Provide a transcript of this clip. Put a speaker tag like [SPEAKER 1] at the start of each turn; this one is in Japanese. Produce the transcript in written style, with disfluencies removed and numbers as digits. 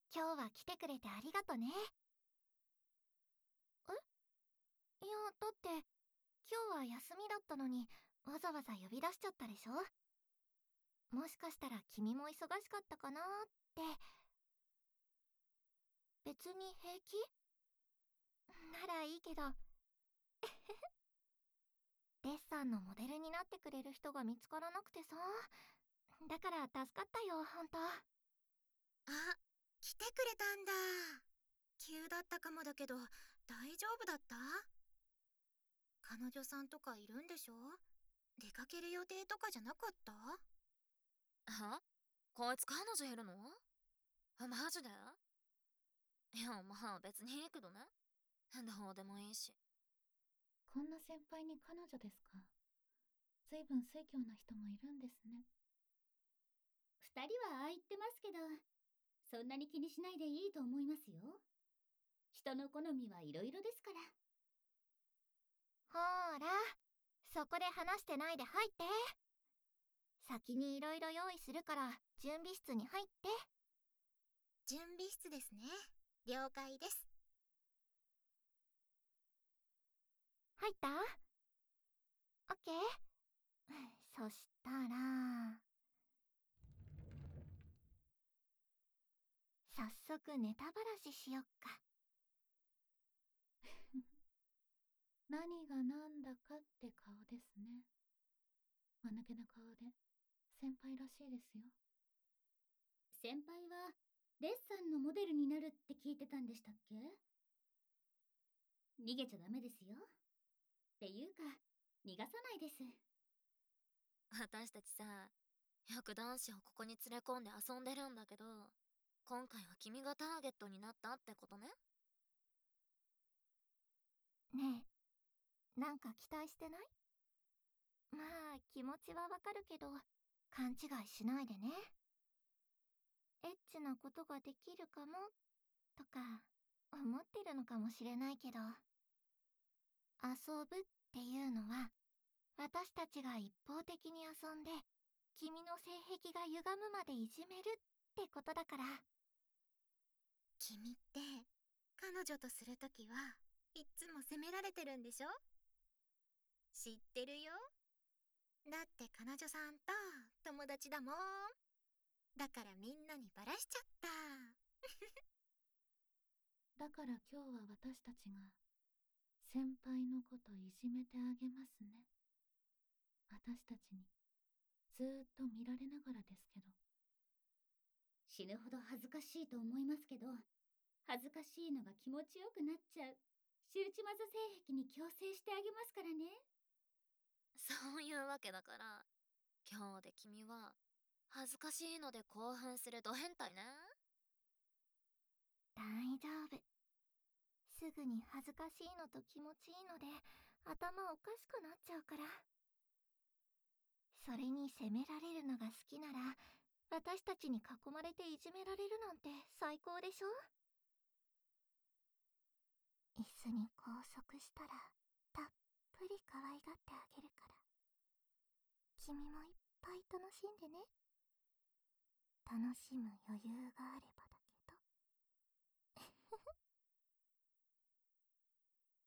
[SPEAKER 1] 今日は来てくれてありがとね。いや、だって、今日は休みだったのに、わざわざ呼び出しちゃったでしょ。もしかしたら君も忙しかったかなーって。別に平気ならいいけど、デッサンのモデルになってくれる人が見つからなくてさ。だから助かったよ、ほんと。
[SPEAKER 2] あ、来てくれたんだ。急だったかもだけど、大丈夫だった？彼女さんとかいるんでしょ？出かける予定とかじゃなかった？
[SPEAKER 3] は？こいつ彼女いるの？マジで？いや、まあ別にいいけどね。どうでもいいし。
[SPEAKER 4] こんな先輩に彼女ですか。ずいぶん酔狂な人もいるんですね。
[SPEAKER 5] 二人はああ言ってますけど、そんなに気にしないでいいと思いますよ。人の好みはいろいろですから。
[SPEAKER 1] ほーら、そこで話してないで入って。先にいろいろ用意するから準備室に入って。
[SPEAKER 2] 準備室ですね。了解です。
[SPEAKER 1] 入った？オッケー。そしたら、早速ネタばらししよっか。
[SPEAKER 4] 何が何だかって顔ですね。間抜けな顔で先輩らしいですよ。
[SPEAKER 5] 先輩はデッサンのモデルになるって聞いてたんでしたっけ？逃げちゃダメですよ。っていうか、逃がさないです。
[SPEAKER 3] 私たちさ、よく男子をここに連れ込んで遊んでるんだけど、今回は君がターゲットになったってことね。
[SPEAKER 1] ねえ、なんか期待してない？まあ、気持ちはわかるけど、勘違いしないでね。エッチなことができるかも、とか、思ってるのかもしれないけど、遊ぶっていうのは、私たちが一方的に遊んで、君の性癖が歪むまでいじめるってことだから。
[SPEAKER 2] 君って、彼女とするときはいっつも責められてるんでしょ？知ってるよ。だって彼女さんと友達だもん。だからみんなにバラしちゃった。
[SPEAKER 4] だから今日は私たちが先輩のこといじめてあげますね。私たちにずーっと見られながらですけど。
[SPEAKER 5] 死ぬほど恥ずかしいと思いますけど、恥ずかしいのが気持ちよくなっちゃう仕打ち技性癖に強制してあげますからね。
[SPEAKER 3] そういうわけだから、今日で君は、恥ずかしいので興奮するド変態ね。
[SPEAKER 1] 大丈夫。すぐに恥ずかしいのと気持ちいいので、頭おかしくなっちゃうから。それに責められるのが好きなら、私たちに囲まれていじめられるなんて最高でしょ？椅子に拘束したら、たっぷり可愛がってあげるから。君もいっぱい楽しんでね。楽しむ余裕があれば